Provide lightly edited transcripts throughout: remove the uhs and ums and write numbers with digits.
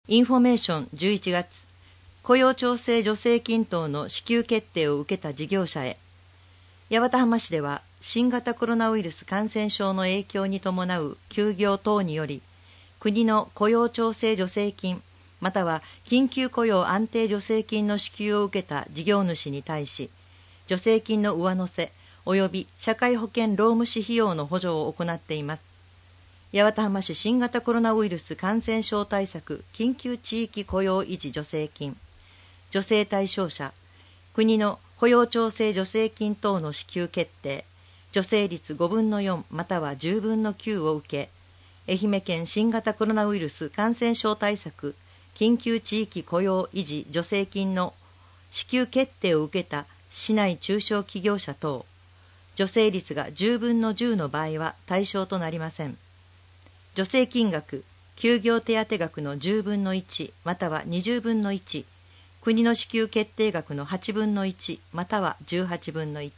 インフォメーション11月、雇用調整助成金等の支給決定を受けた事業者へ。八幡浜市では新型コロナウイルス感染症の影響に伴う休業等により、国の雇用調整助成金または緊急雇用安定助成金の支給を受けた事業主に対し、助成金の上乗せ及び社会保険労務士費用の補助を行っています。八幡浜市新型コロナウイルス感染症対策緊急地域雇用維持助成金、助成対象者、国の雇用調整助成金等の支給決定、助成率5分の4または10分の9を受け、愛媛県新型コロナウイルス感染症対策緊急地域雇用維持助成金の支給決定を受けた市内中小企業者等、助成率が10分の10の場合は対象となりません。助成金額、休業手当額の10分の1または20分の1、国の支給決定額の8分の1または18分の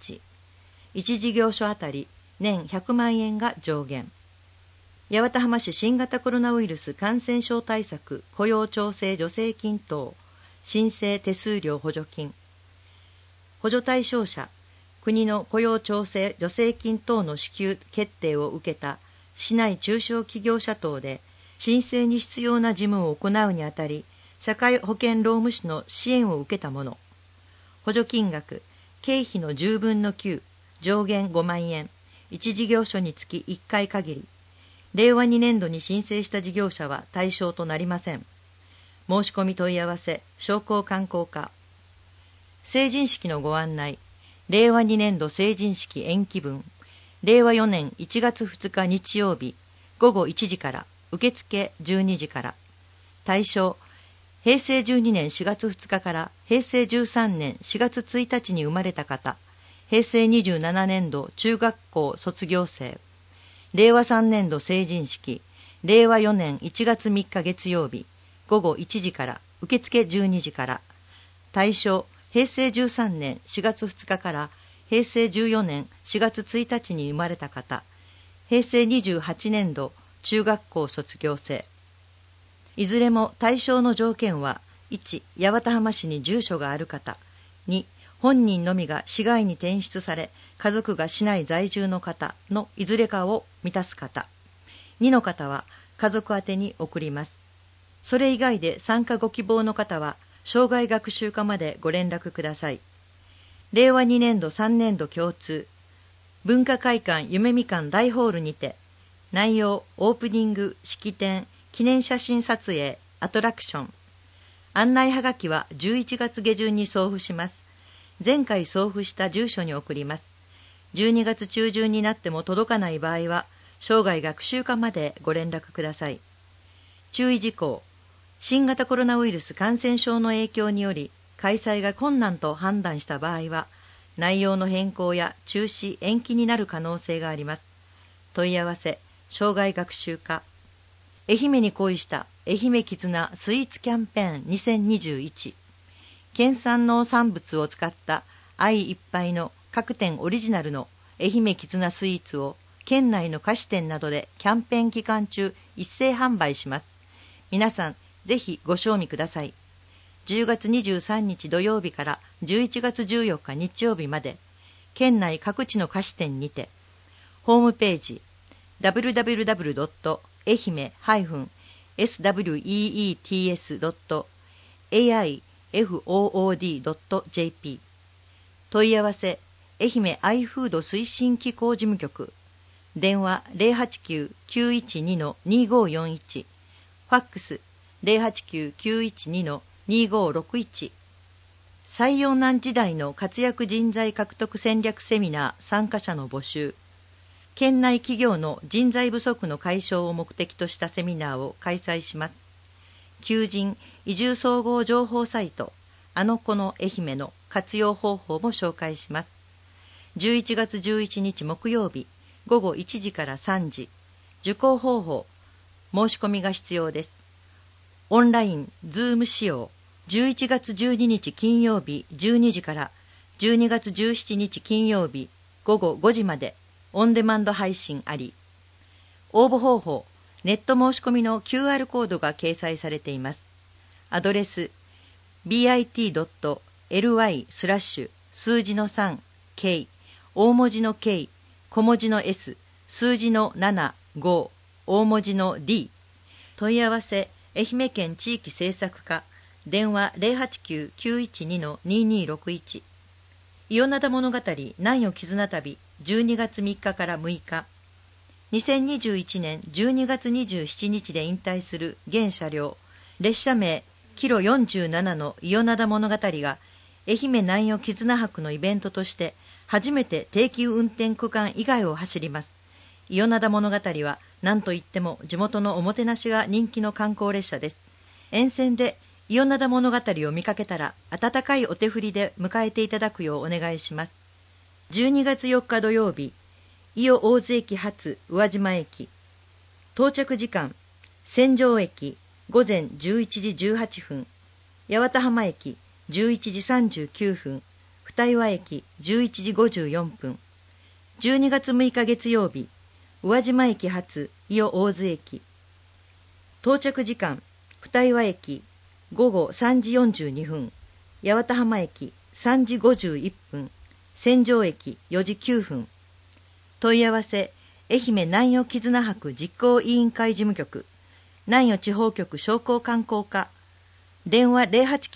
1、1事業所あたり年100万円が上限。八幡浜市新型コロナウイルス感染症対策雇用調整助成金等申請手数料補助金、補助対象者、国の雇用調整助成金等の支給決定を受けた市内中小企業者等で申請に必要な事務を行うにあたり、社会保険労務士の支援を受けたもの、補助金額、経費の10分の9、上限5万円、1事業所につき1回限り、令和2年度に申請した事業者は対象となりません。申し込み問い合わせ、商工観光課。成人式のご案内、令和2年度成人式延期分、令和4年1月2日日曜日午後1時から受付12時から。対象、平成12年4月2日から平成13年4月1日に生まれた方、平成27年度中学校卒業生、令和3年度成人式、令和4年1月3日月曜日午後1時から受付12時から。対象、平成13年4月2日から平成14年4月1日に生まれた方、平成28年度中学校卒業生。いずれも対象の条件は、1、八幡浜市に住所がある方、2、本人のみが市外に転出され、家族が市内在住の方のいずれかを満たす方、2の方は家族宛てに送ります。それ以外で参加ご希望の方は、生涯学習課までご連絡ください。令和2年度3年度共通、文化会館夢みかん大ホールにて、内容、オープニング、式典、記念写真撮影、アトラクション。案内はがきは11月下旬に送付します。前回送付した住所に送ります。12月中旬になっても届かない場合は、生涯学習課までご連絡ください。注意事項、新型コロナウイルス感染症の影響により、開催が困難と判断した場合は、内容の変更や中止・延期になる可能性があります。問い合わせ、生涯学習課。愛媛に恋した愛媛絆スイーツキャンペーン2021。県産農産物を使った愛いっぱいの各店オリジナルの愛媛絆スイーツを県内の菓子店などでキャンペーン期間中一斉販売します。皆さん、ぜひご賞味ください。10月23日土曜日から11月14日日曜日まで、県内各地の菓子店にて、ホームページ、www.aihemeets.aifood.jp 問い合わせ、愛媛アイフード推進機構事務局、電話 089-912-2541、ファックス 089-912-2561。採用難時代の活躍人材獲得戦略セミナー参加者の募集。県内企業の人材不足の解消を目的としたセミナーを開催します。求人・移住総合情報サイト、あの子の愛媛の活用方法も紹介します。11月11日木曜日、午後1時から3時、受講方法、申し込みが必要です。オンライン、ズーム使用、11月12日金曜日12時から12月17日金曜日午後5時までオンデマンド配信あり。応募方法、ネット申し込みの QR コードが掲載されています。 アドレス bit.ly 数字の 3k 大文字の K 小文字の S 数字の75大文字の D。 問い合わせ愛媛県地域政策課電話 089-912-2261。 伊予灘物語南予絆旅12月3日から6日。2021年12月27日で引退する現車両列車名キロ47の伊予灘物語が愛媛南予絆泊のイベントとして初めて定期運転区間以外を走ります。伊予灘物語は何といっても地元のおもてなしが人気の観光列車です。沿線で伊予灘物語を見かけたら温かいお手振りで迎えていただくようお願いします。12月4日土曜日、伊予大津駅発宇和島駅。到着時間、千条駅午前11時18分、八幡浜駅11時39分、二岩駅11時54分。12月6日月曜日、宇和島駅発伊予大津駅。到着時間、二岩駅午後3時42分、八幡浜駅3時51分、千条駅4時9分。問い合わせ、愛媛南予絆泊実行委員会事務局、南予地方局商工観光課、電話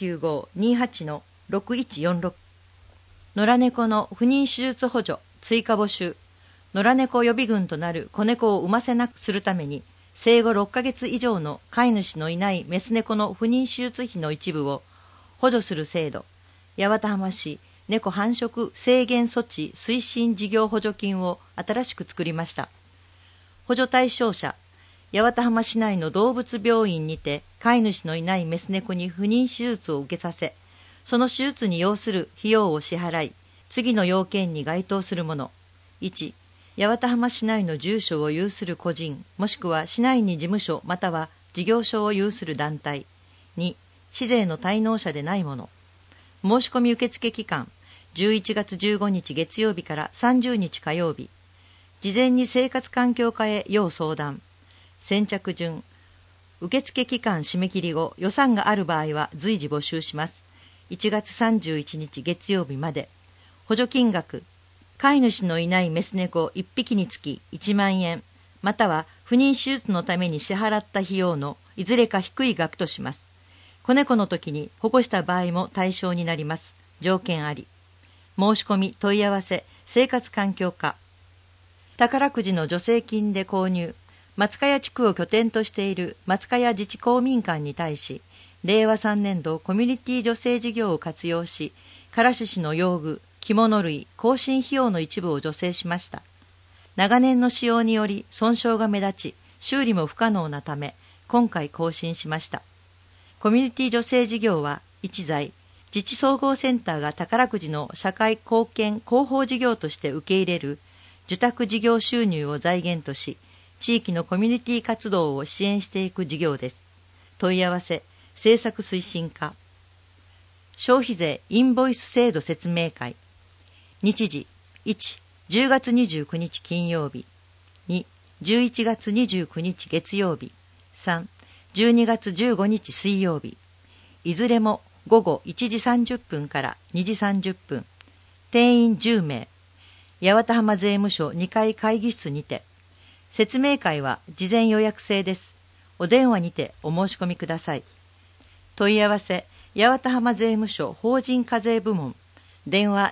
0895-28-6146。野良猫の不妊手術補助追加募集。野良猫予備軍となる子猫を産ませなくするために、生後6ヶ月以上の飼い主のいないメス猫の不妊手術費の一部を補助する制度、八幡浜市猫繁殖制限措置推進事業補助金を新しく作りました。補助対象者、八幡浜市内の動物病院にて飼い主のいないメス猫に不妊手術を受けさせ、その手術に要する費用を支払い、次の要件に該当するもの。1、八幡浜市内の住所を有する個人、もしくは市内に事務所または事業所を有する団体。2、市税の滞納者でないもの。申し込み受付期間、11月15日月曜日から30日火曜日。事前に生活環境課へ要相談。先着順。受付期間締め切り後、予算がある場合は随時募集します。1月31日月曜日まで。補助金額、飼い主のいないメス猫1匹につき1万円、または不妊手術のために支払った費用のいずれか低い額とします。子猫の時に保護した場合も対象になります。条件あり。申し込み問い合わせ生活環境課。宝くじの助成金で購入、松茅地区を拠点としている松茅自治公民館に対し、令和3年度コミュニティ助成事業を活用し、唐獅子の用具、着物類、更新費用の一部を助成しました。長年の使用により損傷が目立ち、修理も不可能なため、今回更新しました。コミュニティ助成事業は、一財、自治総合センターが宝くじの社会貢献広報事業として受け入れる受託事業収入を財源とし、地域のコミュニティ活動を支援していく事業です。問い合わせ、政策推進課。消費税インボイス制度説明会。日時、1、10月29日金曜日。2、11月29日月曜日。3、12月15日水曜日。いずれも午後1時30分から2時30分。定員10名。八幡浜税務署2階会議室にて。説明会は事前予約制です。お電話にてお申し込みください。問い合わせ、八幡浜税務署法人課税部門。電話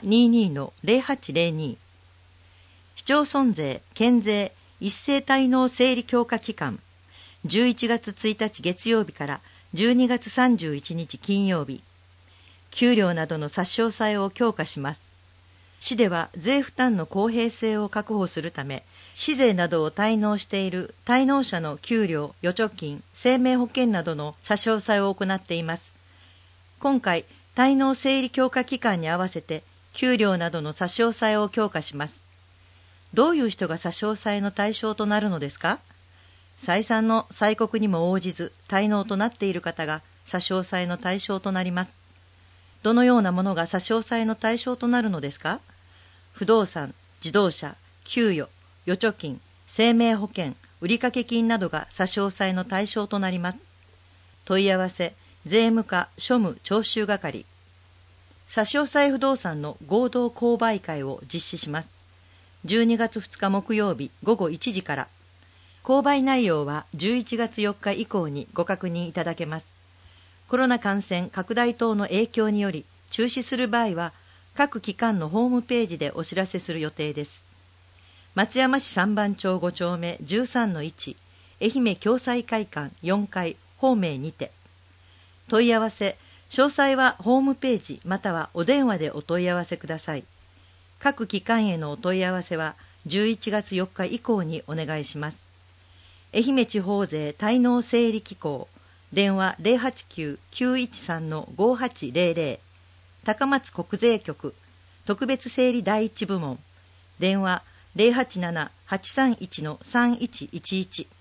22-0802。市町村税、県税、一斉滞納整理強化期間。11月1日月曜日から12月31日金曜日。給料などの差し押さえを強化します。市では税負担の公平性を確保するため、市税などを滞納している滞納者の給料、預貯金、生命保険などの差し押さえを行っています。今回、滞納整理強化期間に合わせて、給料などの差し押さえを強化します。どういう人が差し押さえの対象となるのですか？再三の催告にも応じず、滞納となっている方が差し押さえの対象となります。どのようなものが差し押さえの対象となるのですか？不動産、自動車、給与、預貯金、生命保険、売掛金などが差し押さえの対象となります。問い合わせ、 税務課庶務徴収係。差し押さえ不動産の合同購買会を実施します。12月2日木曜日午後1時から。購買内容は11月4日以降にご確認いただけます。コロナ感染拡大等の影響により中止する場合は、各機関のホームページでお知らせする予定です。松山市三番町5丁目 13-1、愛媛共済会館4階方面にて。問い合わせ、詳細はホームページまたはお電話でお問い合わせください。各機関へのお問い合わせは11月4日以降にお願いします。愛媛地方税滞納整理機構、電話 089-913-5800、高松国税局特別整理第一部門、電話 087-831-3111。